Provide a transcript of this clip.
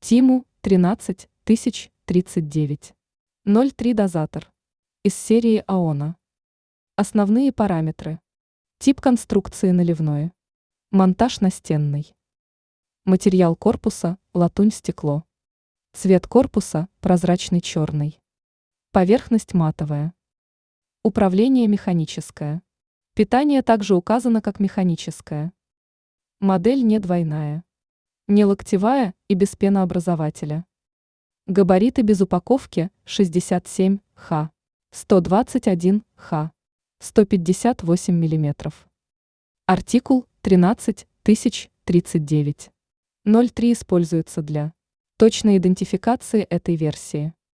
Тиму 13039. 03 дозатор. Из серии АОНа. Основные параметры. Тип конструкции наливной. Монтаж настенный. Материал корпуса – латунь-стекло. Цвет корпуса – прозрачный черный. Поверхность матовая. Управление механическое. Питание также указано как механическое. Модель не двойная. Не локтевая и без пенообразователя. Габариты без упаковки 67 х, 121 х, 158 мм. Артикул 13039. 03 используется для точной идентификации этой версии.